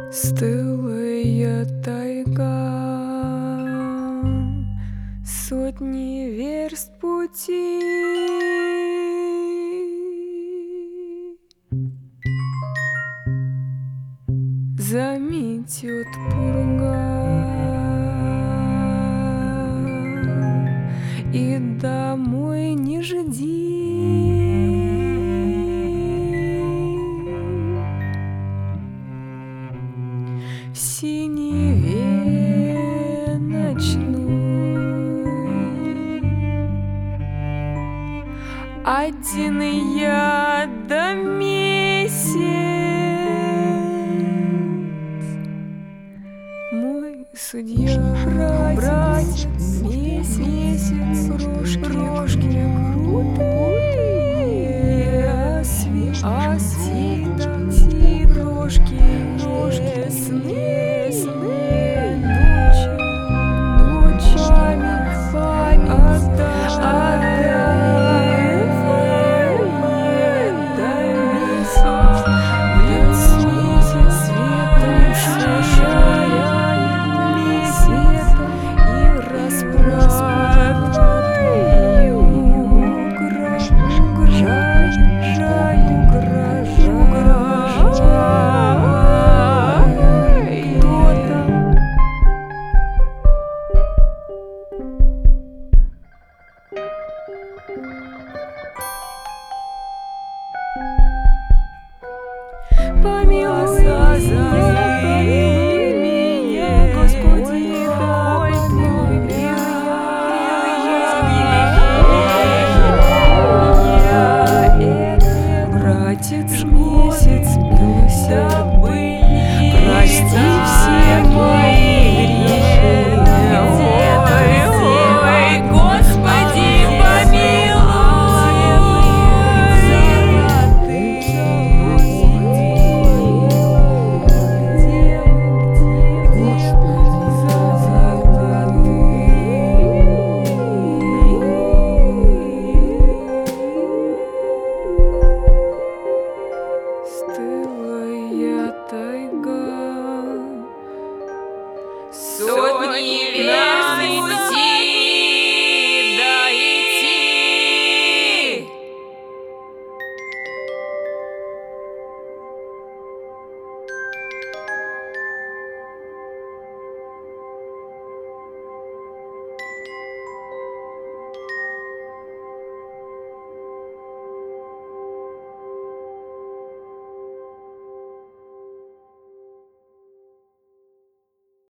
Стылая тайга, сотни верст пути. Заметет пурга, и домой не жди. В синеве ночной один я да месяц, мой судья, братец, месяц, рожки крутые, освети, рожки ясные, ночами отдай месяц, в лицо светом шаря, и расправляй, угрожай. Помилуй меня, Господи, помилуй меня. Братец, месяц, милосердный, прости все мои грехи. Ой, Господи, стылая тайга.